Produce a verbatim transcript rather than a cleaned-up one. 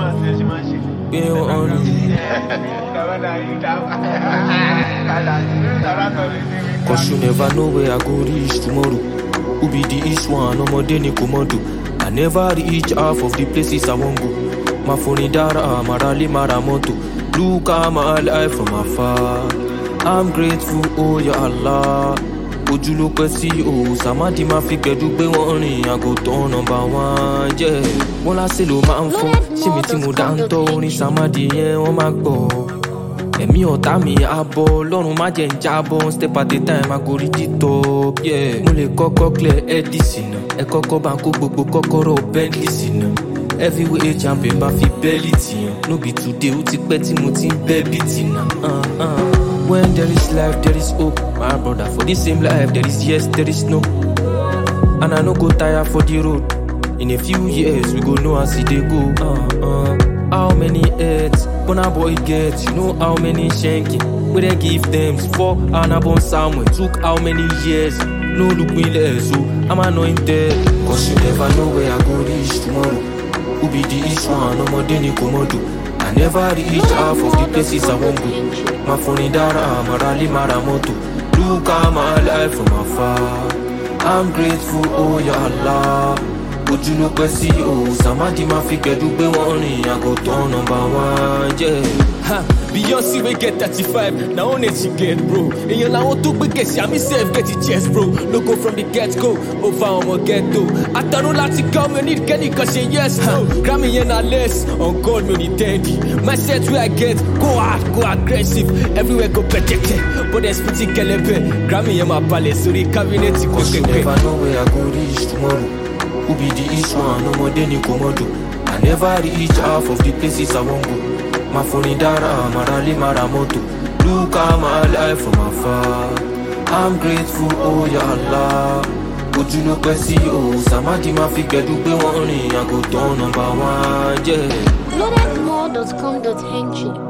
Be on cause you never know where I go reach tomorrow. Who be the east one, no more than Komodo. I never reach half of the places I won't go. My phone dara, marali maramoto. Look at my life from afar. I'm grateful, oh ya Allah. Ojú ló pẹ́ sí o, Samadi máa fi gbẹ̀dú gbé wọ́n rìn àgò tán number one, yeah. Wọ́n lásì ló máa ń fọ́, ṣé mi tí mo dá ń tọ́ orin Samadi yẹn wọ́n máa gbọ́. Ẹ̀mí ọ̀tá mi abọ́, lọ́run má jẹ́ ń jábọ́, step at a time, I go reach the top, yeah. Mo lè kọ́kọ́ clear Edison náà, ẹ kọ́kọ́ bá ń kó gbogbo kọ́kọ́rọ́ Bentley sí náà. Heavyweight champion bá fi bẹ́ẹ̀lì tìyàn, no be today ó ti pẹ́ tí mo ti ń bẹ́ bìtì náà. When there is life, there is hope, my brother. For the same life, there is yes, there is no. And I no go tire for the road. In a few years, we go know as it they go. Uh, uh. How many heads, Bona boy gets? You know how many shanking? We they give them for and I born somewhere. Took how many years? No look me less, so I'm anointed. Cause you never know where I go reach tomorrow. Who be the east one, no more than Komodo. I never reach half of the places I won't go. My phone dara, marali maramoto. Look at my life from afar. I'm grateful, oh ya Allah. Ojú ló pẹ́ sí o, Samadi máa fi gbẹ̀dú gbé wọ́n rìn àgò tán number one, yeah. Ha, Beyonce we get thirty-five, now only she get bro. And you know to get see me self get it chest bro. No go from the get go, over on ghetto. I don't like to come, you need Kenny cause say yes bro. Grammy and a less, on God no need daddy. My set where I get, go hard, go aggressive. Everywhere go protected, but there's pretty kelebe. Grammy and my palace, so the cabinet is cause you never know where I go reach tomorrow. Who be the east one, no more than Komodo. I never reach half of the places I won't go. My phone dara, marali maramoto. Look at my life from afar. I'm grateful, oh ya Allah. Ojú ló pẹ́ sí o, Samadi máa fi gbẹ̀dú gbé wọ́n rìn àgò tán number one, yeah. loaded more dot com dot n g